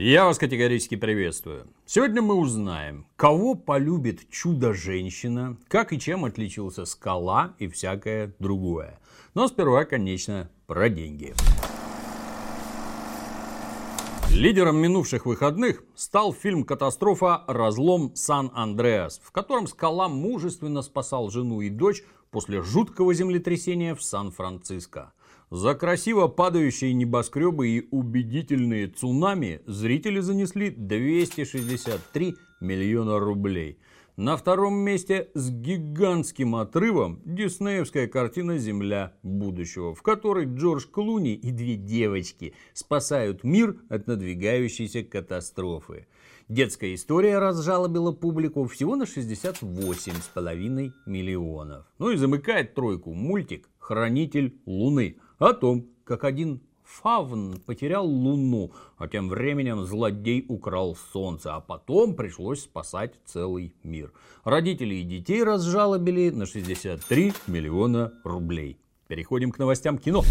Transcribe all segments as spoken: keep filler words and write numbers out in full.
Я вас категорически приветствую. Сегодня мы узнаем, кого полюбит Чудо-женщина, как и чем отличился Скала и всякое другое. Но сперва, конечно, про деньги. Лидером минувших выходных стал фильм «Катастрофа. Разлом Сан-Андреас», в котором Скала мужественно спасал жену и дочь после жуткого землетрясения в Сан-Франциско. За красиво падающие небоскребы и убедительные цунами зрители занесли двести шестьдесят три миллиона рублей. На втором месте с гигантским отрывом диснеевская картина «Земля будущего», в которой Джордж Клуни и две девочки спасают мир от надвигающейся катастрофы. Детская история разжалобила публику всего на шестьдесят восемь с половиной миллионов. Ну и замыкает тройку мультик «Хранитель Луны» о том, как один фавн потерял Луну, а тем временем злодей украл Солнце, а потом пришлось спасать целый мир. Родители и детей разжалобили на шестьдесят три миллиона рублей. Переходим к новостям кино.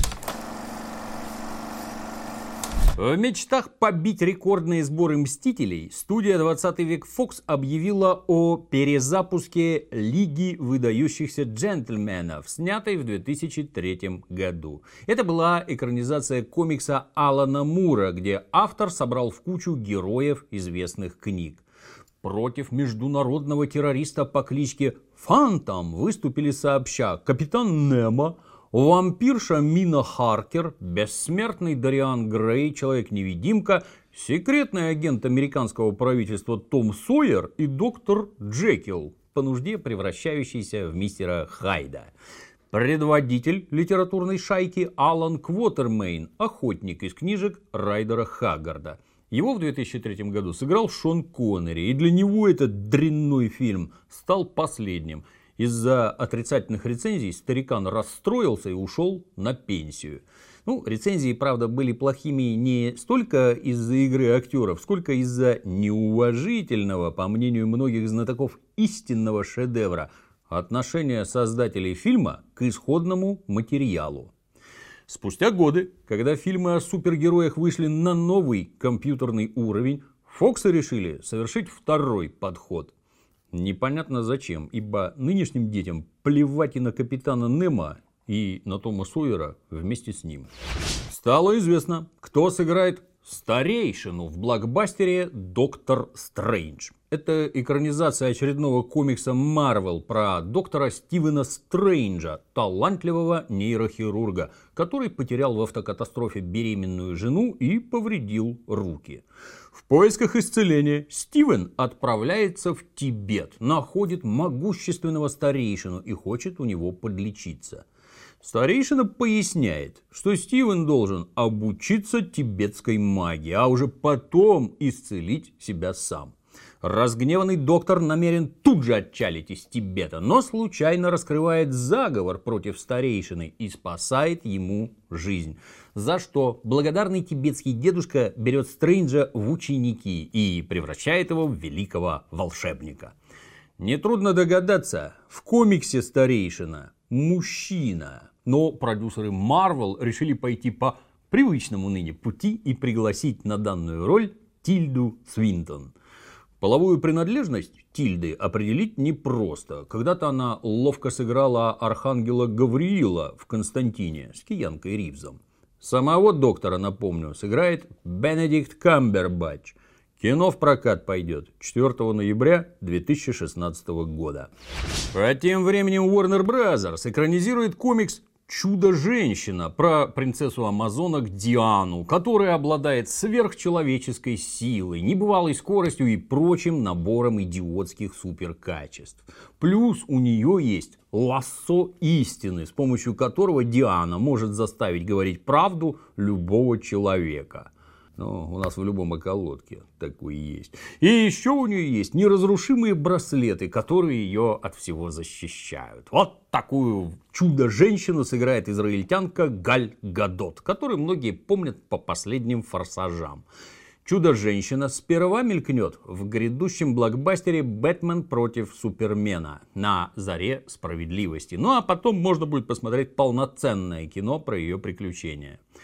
В мечтах побить рекордные сборы «Мстителей» студия двадцатый век Фокс объявила о перезапуске «Лиги выдающихся джентльменов», снятой в две тысячи третьем году. Это была экранизация комикса Алана Мура, где автор собрал в кучу героев известных книг. Против международного террориста по кличке Фантом выступили сообща капитан Немо, вампирша Мина Харкер, бессмертный Дариан Грей, Человек-невидимка, секретный агент американского правительства Том Сойер и доктор Джекил, по нужде превращающийся в мистера Хайда. Предводитель литературной шайки Алан Квотермейн, охотник из книжек Райдера Хаггарда. Его в две тысячи третьем году сыграл Шон Коннери, и для него этот дрянной фильм стал последним. Из-за отрицательных рецензий старикан расстроился и ушел на пенсию. Ну, рецензии, правда, были плохими не столько из-за игры актеров, сколько из-за неуважительного, по мнению многих знатоков, истинного шедевра отношения создателей фильма к исходному материалу. Спустя годы, когда фильмы о супергероях вышли на новый компьютерный уровень, Фоксы решили совершить второй подход. Непонятно зачем, ибо нынешним детям плевать и на капитана Немо, и на Тома Сойера вместе с ним. Стало известно, кто сыграет старейшину в блокбастере «Доктор Стрэндж». Это экранизация очередного комикса Marvel про доктора Стивена Стрэнджа, талантливого нейрохирурга, который потерял в автокатастрофе беременную жену и повредил руки. В поисках исцеления Стивен отправляется в Тибет, находит могущественного старейшину и хочет у него подлечиться. Старейшина поясняет, что Стивен должен обучиться тибетской магии, а уже потом исцелить себя сам. Разгневанный доктор намерен тут же отчалить из Тибета, но случайно раскрывает заговор против старейшины и спасает ему жизнь. За что благодарный тибетский дедушка берет Стрэнджа в ученики и превращает его в великого волшебника. Нетрудно догадаться, в комиксе старейшина мужчина, но продюсеры Marvel решили пойти по привычному ныне пути и пригласить на данную роль Тильду Свинтон. Половую принадлежность Тильды определить непросто. Когда-то она ловко сыграла архангела Гавриила в «Константине» с Киянкой Ривзом. Самого доктора, напомню, сыграет Бенедикт Камбербэтч. Кино в прокат пойдет четвёртого ноября две тысячи шестнадцатого года. А тем временем Warner Bros. Экранизирует комикс «Чудо-женщина» про принцессу амазонок Диану, которая обладает сверхчеловеческой силой, небывалой скоростью и прочим набором идиотских суперкачеств. Плюс у нее есть лассо истины, с помощью которого Диана может заставить говорить правду любого человека. Ну, у нас в любом околотке такое есть. И еще у нее есть неразрушимые браслеты, которые ее от всего защищают. Вот такую чудо-женщину сыграет израильтянка Галь Гадот, которую многие помнят по последним «Форсажам». Чудо-женщина сперва мелькнет в грядущем блокбастере «Бэтмен против Супермена» на заре справедливости. Ну а потом можно будет посмотреть полноценное кино про ее приключения.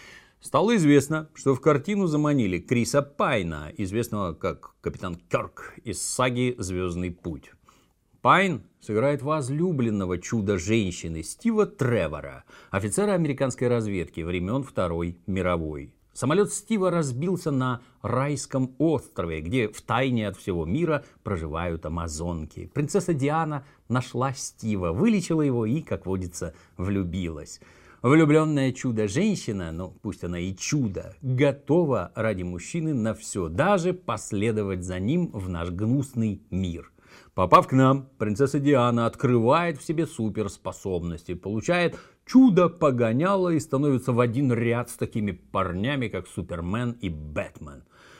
Стало известно, что в картину заманили Криса Пайна, известного как капитан Кёрк из саги «Звездный путь». Пайн сыграет возлюбленного чудо-женщины Стива Тревора, офицера американской разведки времен Второй мировой. Самолет Стива разбился на райском острове, где втайне от всего мира проживают амазонки. Принцесса Диана нашла Стива, вылечила его и, как водится, влюбилась. Влюбленная чудо-женщина, ну пусть она и чудо, готова ради мужчины на все, даже последовать за ним в наш гнусный мир. Попав к нам, принцесса Диана открывает в себе суперспособности, получает чудо-погоняло и становится в один ряд с такими парнями, как Супермен и Бэтмен.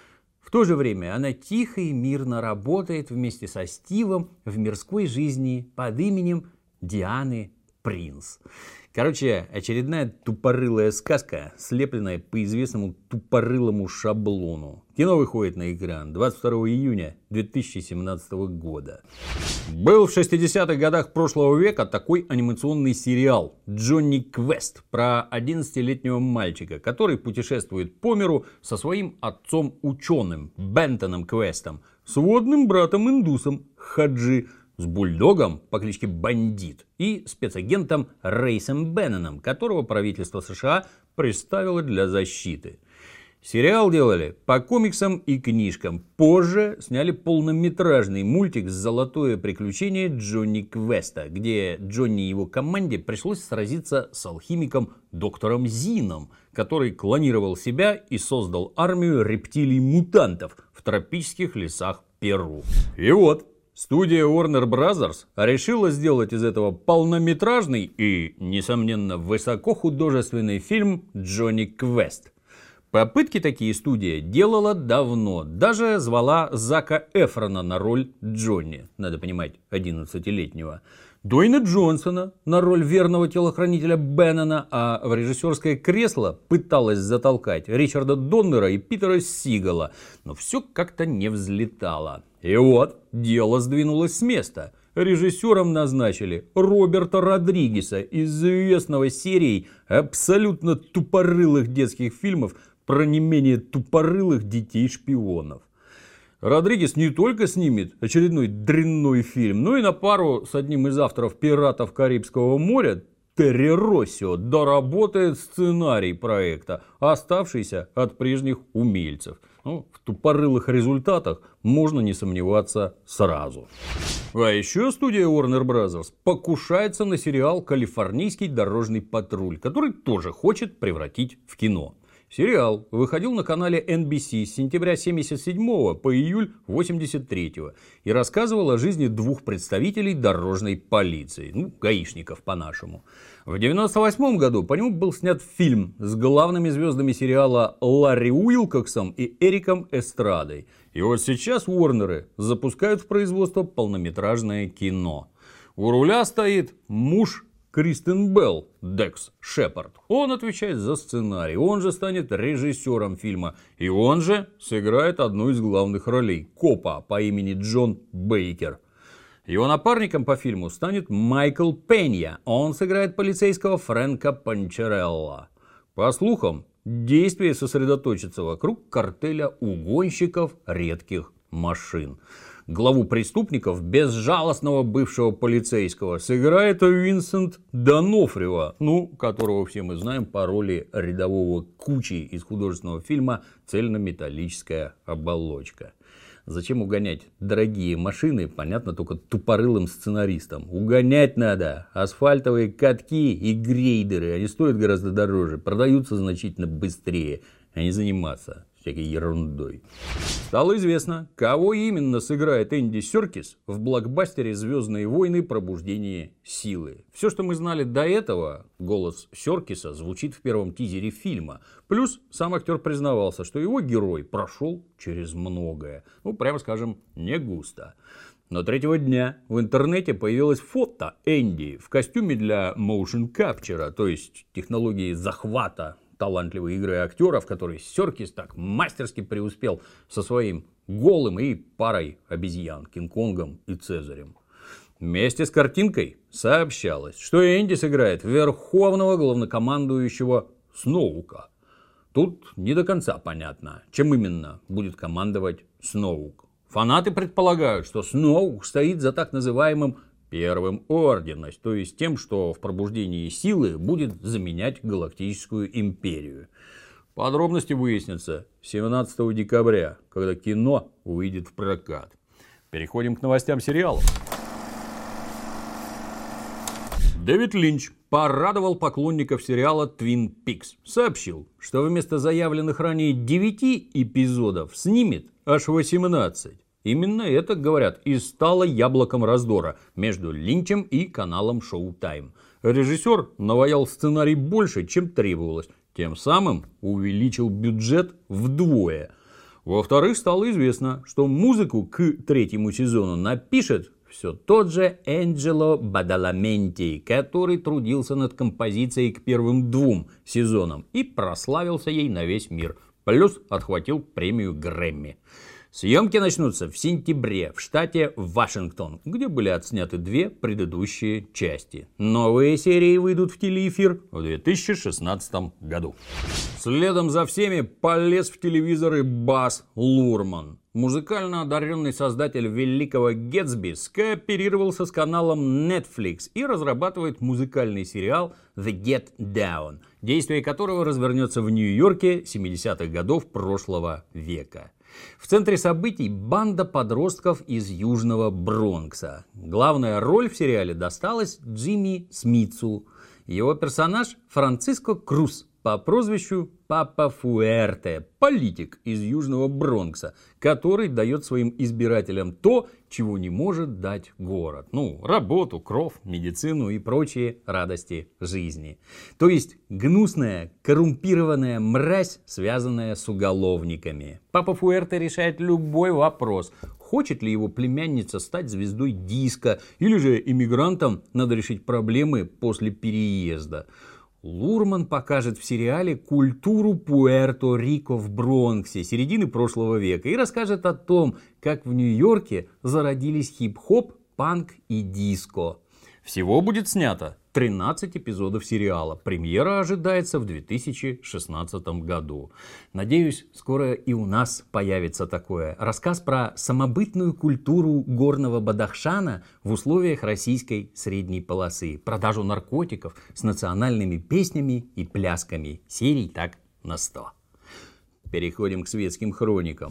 В то же время она тихо и мирно работает вместе со Стивом в мирской жизни под именем Дианы Принц. Короче, очередная тупорылая сказка, слепленная по известному тупорылому шаблону. Кино выходит на экран двадцать второго июня две тысячи семнадцатого года. Был в шестидесятых годах прошлого века такой анимационный сериал «Джонни Квест» про одиннадцатилетнего мальчика, который путешествует по миру со своим отцом-ученым Бентоном Квестом, сводным братом-индусом Хаджи, с бульдогом по кличке Бандит и спецагентом Рейсом Бенноном, которого правительство США приставило для защиты. Сериал делали по комиксам и книжкам. Позже сняли полнометражный мультик «Золотое приключение Джонни Квеста», где Джонни и его команде пришлось сразиться с алхимиком доктором Зином, который клонировал себя и создал армию рептилий-мутантов в тропических лесах Перу. И вот, студия Warner Bros. Решила сделать из этого полнометражный и, несомненно, высокохудожественный фильм «Джонни Квест». Попытки такие студия делала давно, даже звала Зака Эфрона на роль Джонни, надо понимать, одиннадцатилетнего. Дуэйна Джонсона на роль верного телохранителя Беннона, а в режиссерское кресло пыталась затолкать Ричарда Доннера и Питера Сигала, но все как-то не взлетало. И вот, дело сдвинулось с места. Режиссером назначили Роберта Родригеса, известного серией абсолютно тупорылых детских фильмов про не менее тупорылых детей-шпионов. Родригес не только снимет очередной дрянной фильм, но и на пару с одним из авторов «Пиратов Карибского моря» Терри Россио доработает сценарий проекта, оставшийся от прежних умельцев. Ну, в тупорылых результатах можно не сомневаться сразу. А еще студия Warner Bros. Покушается на сериал «Калифорнийский дорожный патруль», который тоже хочет превратить в кино. Сериал выходил на канале эн би си с сентября семьдесят седьмого по июль восемьдесят третьего и рассказывал о жизни двух представителей дорожной полиции, ну, гаишников по-нашему. В девяносто восьмом году по нему был снят фильм с главными звездами сериала Ларри Уилкоксом и Эриком Эстрадой. И вот сейчас Уорнеры запускают в производство полнометражное кино. У руля стоит муж Кристен Белл, Декс Шепард. Он отвечает за сценарий, он же станет режиссером фильма. И он же сыграет одну из главных ролей, копа по имени Джон Бейкер. Его напарником по фильму станет Майкл Пенья. Он сыграет полицейского Фрэнка Панчерелла. По слухам, действие сосредоточится вокруг картеля угонщиков редких машин. Главу преступников, безжалостного бывшего полицейского, сыграет Винсент Донофрио, ну, которого все мы знаем по роли рядового Кучи из художественного фильма «Цельнометаллическая оболочка». Зачем угонять дорогие машины, понятно только тупорылым сценаристам. Угонять надо. Асфальтовые катки и грейдеры, они стоят гораздо дороже, продаются значительно быстрее, а не заниматься всякой ерундой. Стало известно, кого именно сыграет Энди Серкис в блокбастере «Звездные войны. Пробуждение силы». Все, что мы знали до этого, голос Серкиса звучит в первом тизере фильма. Плюс сам актер признавался, что его герой прошел через многое. Ну, прямо скажем, не густо. Но третьего дня в интернете появилось фото Энди в костюме для motion capture, то есть технологии захвата талантливой игры актеров, в которой Серкис так мастерски преуспел со своим голым и парой обезьян, Кинг-Конгом и Цезарем. Вместе с картинкой сообщалось, что Энди сыграет верховного главнокомандующего Сноука. Тут не до конца понятно, чем именно будет командовать Сноук. Фанаты предполагают, что Сноук стоит за так называемым Первым Орденом, то есть тем, что в пробуждении силы будет заменять Галактическую империю. Подробности выяснятся семнадцатого декабря, когда кино выйдет в прокат. Переходим к новостям сериалов. Дэвид Линч порадовал поклонников сериала Twin Peaks. Сообщил, что вместо заявленных ранее девяти эпизодов снимет аж восемнадцать. Именно это, говорят, и стало яблоком раздора между Линчем и каналом Showtime. Режиссер наваял сценарий больше, чем требовалось. Тем самым увеличил бюджет вдвое. Во-вторых, стало известно, что музыку к третьему сезону напишет все тот же Энджело Бадаламенти, который трудился над композицией к первым двум сезонам и прославился ей на весь мир. Плюс отхватил премию Грэмми. Съемки начнутся в сентябре в штате Вашингтон, где были отсняты две предыдущие части. Новые серии выйдут в телеэфир в две тысячи шестнадцатом году. Следом за всеми полез в телевизоры Баз Лурман. Музыкально одаренный создатель Великого Гэтсби скооперировался с каналом Netflix и разрабатывает музыкальный сериал The Get Down, действие которого развернется в Нью-Йорке семидесятых годов прошлого века. В центре событий банда подростков из Южного Бронкса. Главная роль в сериале досталась Джимми Смитсу. Его персонаж Франциско Круз по прозвищу Папа Фуэрте, политик из Южного Бронкса, который дает своим избирателям то, чего не может дать город. Ну, работу, кров, медицину и прочие радости жизни. То есть гнусная, коррумпированная мразь, связанная с уголовниками. Папа Фуэрте решает любой вопрос. Хочет ли его племянница стать звездой диска, или же иммигрантам надо решить проблемы после переезда. Лурман покажет в сериале культуру Пуэрто-Рико в Бронксе середины прошлого века и расскажет о том, как в Нью-Йорке зародились хип-хоп, панк и диско. Всего будет снято тринадцать эпизодов сериала. Премьера ожидается в две тысячи шестнадцатом году. Надеюсь, скоро и у нас появится такое. Рассказ про самобытную культуру горного Бадахшана в условиях российской средней полосы. Продажу наркотиков с национальными песнями и плясками. Серий так на сто. Переходим к светским хроникам.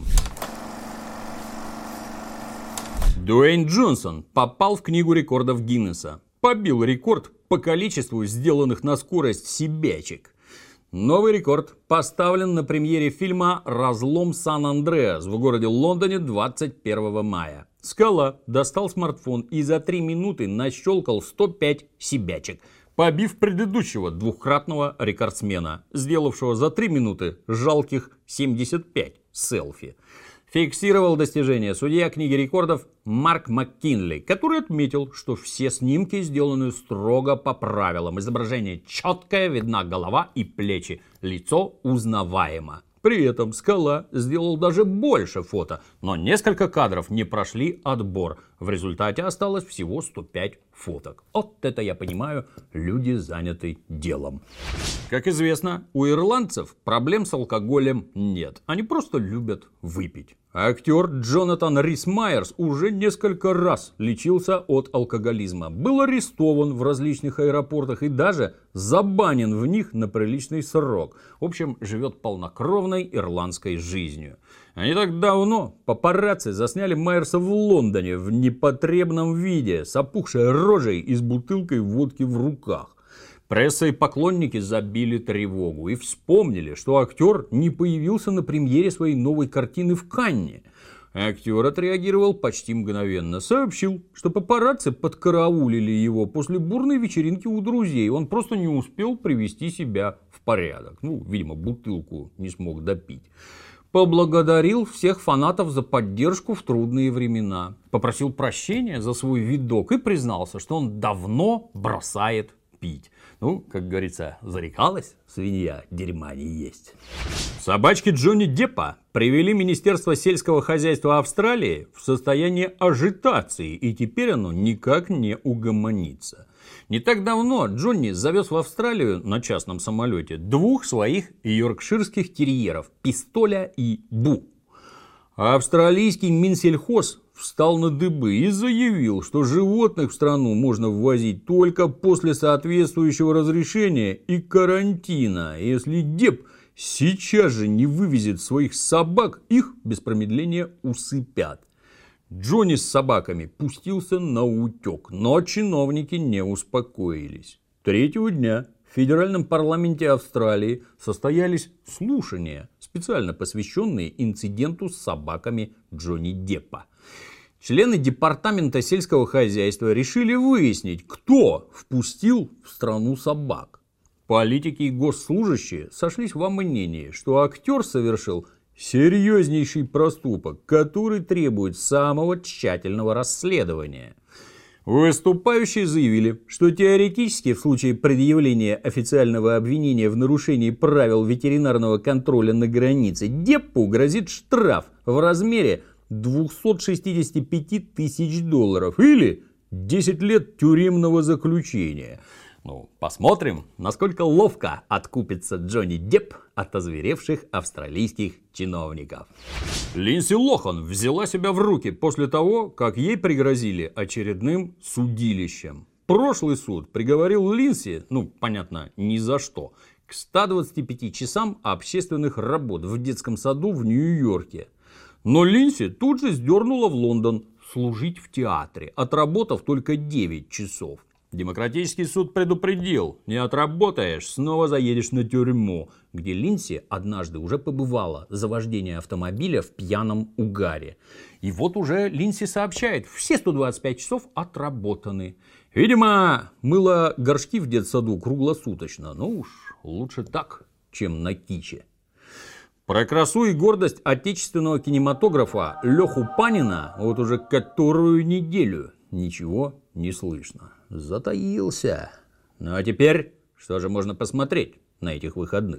Дуэйн Джонсон попал в книгу рекордов Гиннесса. Побил рекорд по количеству сделанных на скорость себячек. Новый рекорд поставлен на премьере фильма «Разлом Сан-Андреас» в городе Лондоне двадцать первого мая. Скала достал смартфон и за три минуты нащелкал сто пять себячек, побив предыдущего двухкратного рекордсмена, сделавшего за три минуты жалких семьдесят пять селфи. Фиксировал достижение судья книги рекордов Марк МакКинли, который отметил, что все снимки сделаны строго по правилам. Изображение четкое, видна голова и плечи, лицо узнаваемо. При этом Скала сделал даже больше фото, но несколько кадров не прошли отбор. В результате осталось всего сто пять фоток. Вот это я понимаю, люди заняты делом. Как известно, у ирландцев проблем с алкоголем нет. Они просто любят выпить. Актер Джонатан Рис Майерс уже несколько раз лечился от алкоголизма. Был арестован в различных аэропортах и даже забанен в них на приличный срок. В общем, живет полнокровной ирландской жизнью. А не так давно папарацци засняли Майерса в Лондоне в непотребном виде, с опухшей рожей и с бутылкой водки в руках. Пресса и поклонники забили тревогу и вспомнили, что актер не появился на премьере своей новой картины в Канне. Актер отреагировал почти мгновенно. Сообщил, что папарацци подкараулили его после бурной вечеринки у друзей. Он просто не успел привести себя в порядок. Ну, видимо, бутылку не смог допить. Поблагодарил всех фанатов за поддержку в трудные времена. Попросил прощения за свой видок и признался, что он давно бросает пить. Ну, как говорится, зарекалась свинья, дерьма не есть. Собачки Джонни Деппа привели Министерство сельского хозяйства Австралии в состояние ажитации, и теперь оно никак не угомонится. Не так давно Джонни завез в Австралию на частном самолете двух своих йоркширских терьеров – Пистоля и Бу. А австралийский Минсельхоз встал на дыбы и заявил, что животных в страну можно ввозить только после соответствующего разрешения и карантина. Если Депп сейчас же не вывезет своих собак, их без промедления усыпят. Джонни с собаками пустился на утек, но чиновники не успокоились. Третьего дня в федеральном парламенте Австралии состоялись слушания, специально посвященные инциденту с собаками Джонни Деппа. Члены департамента сельского хозяйства решили выяснить, кто впустил в страну собак. Политики и госслужащие сошлись во мнении, что актер совершил серьезнейший проступок, который требует самого тщательного расследования. Выступающие заявили, что теоретически в случае предъявления официального обвинения в нарушении правил ветеринарного контроля на границе Деппу грозит штраф в размере двухсот шестидесяти пяти тысяч долларов или десять лет тюремного заключения. Ну, посмотрим, насколько ловко откупится Джонни Депп от озверевших австралийских чиновников. Линдси Лохан взяла себя в руки после того, как ей пригрозили очередным судилищем. Прошлый суд приговорил Линдси, ну, понятно, ни за что, к ста двадцати пяти часам общественных работ в детском саду в Нью-Йорке. Но Линдси тут же сдернула в Лондон служить в театре, отработав только девять часов. Демократический суд предупредил: не отработаешь, снова заедешь на тюрьму, где Линдси однажды уже побывала за вождение автомобиля в пьяном угаре. И вот уже Линдси сообщает: все сто двадцать пять часов отработаны. Видимо, мыла горшки в детсаду круглосуточно. Ну уж лучше так, чем на киче. Про красу и гордость отечественного кинематографа Леху Панина вот уже которую неделю ничего не слышно. Затаился. Ну а теперь, что же можно посмотреть на этих выходных?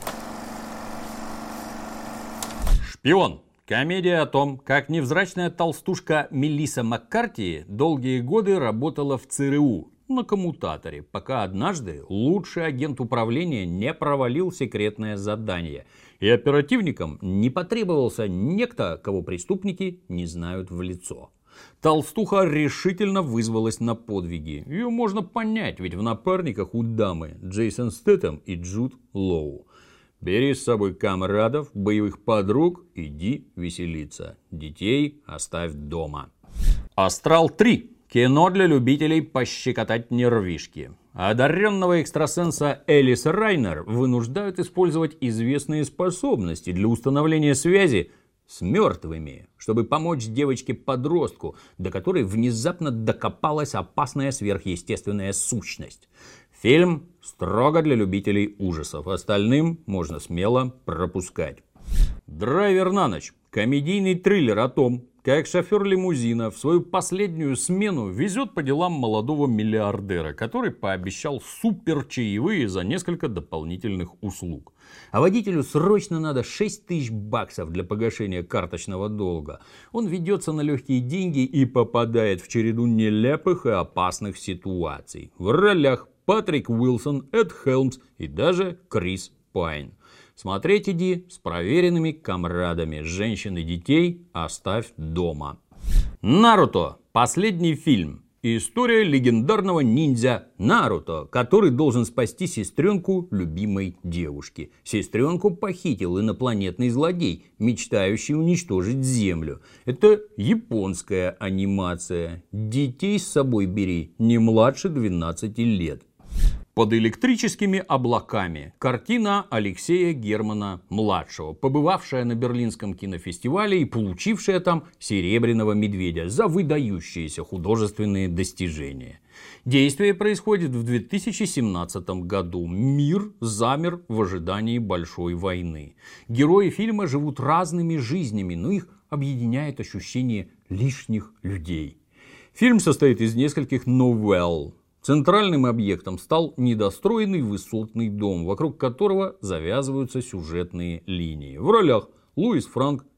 «Шпион». Комедия о том, как невзрачная толстушка Мелисса Маккарти долгие годы работала в ЦРУ на коммутаторе, пока однажды лучший агент управления не провалил секретное задание, и оперативникам не потребовался некто, кого преступники не знают в лицо. Толстуха решительно вызвалась на подвиги. Ее можно понять, ведь в напарниках у дамы Джейсон Стэтэм и Джуд Лоу. Бери с собой комрадов, боевых подруг, иди веселиться. Детей оставь дома. «Астрал три». Кино для любителей пощекотать нервишки. Одаренного экстрасенса Элис Райнер вынуждают использовать известные способности для установления связи с мертвыми, чтобы помочь девочке-подростку, до которой внезапно докопалась опасная сверхъестественная сущность. Фильм строго для любителей ужасов, остальным можно смело пропускать. «Драйвер на ночь». Комедийный триллер о том, как шофер лимузина в свою последнюю смену везет по делам молодого миллиардера, который пообещал суперчаевые за несколько дополнительных услуг. А водителю срочно надо шесть тысяч баксов для погашения карточного долга. Он ведется на легкие деньги и попадает в череду нелепых и опасных ситуаций. В ролях Патрик Уилсон, Эд Хелмс и даже Крис Пайн. Смотреть иди с проверенными комрадами. Женщин и детей оставь дома. «Наруто». Последний фильм. История легендарного ниндзя Наруто, который должен спасти сестренку любимой девушки. Сестренку похитил инопланетный злодей, мечтающий уничтожить Землю. Это японская анимация. Детей с собой бери, не младше двенадцати лет. «Под электрическими облаками». Картина Алексея Германа-младшего, побывавшая на Берлинском кинофестивале и получившая там «Серебряного медведя» за выдающиеся художественные достижения. Действие происходит в две тысячи семнадцатом году. Мир замер в ожидании большой войны. Герои фильма живут разными жизнями, но их объединяет ощущение лишних людей. Фильм состоит из нескольких новелл. Центральным объектом стал недостроенный высотный дом, вокруг которого завязываются сюжетные линии. В ролях Луис Франк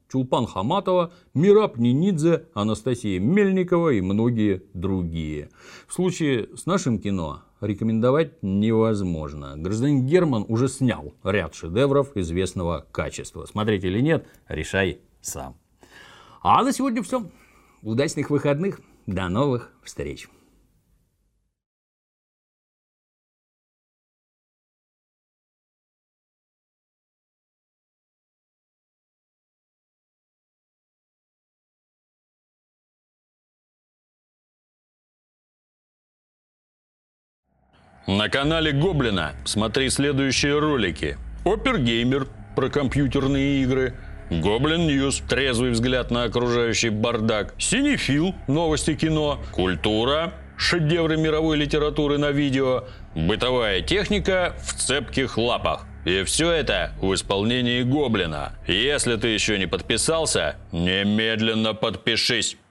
Чулпан Хаматова, Мераб Нинидзе, Анастасия Мельникова и многие другие. В случае с нашим кино рекомендовать невозможно. Гражданин Герман уже снял ряд шедевров известного качества. Смотреть или нет, решай сам. А на сегодня все. Удачных выходных. До новых встреч. На канале Гоблина смотри следующие ролики. Опергеймер про компьютерные игры. Гоблин Ньюс – трезвый взгляд на окружающий бардак. Синефил – новости кино. Культура – шедевры мировой литературы на видео. Бытовая техника в цепких лапах. И все это в исполнении Гоблина. Если ты еще не подписался, немедленно подпишись.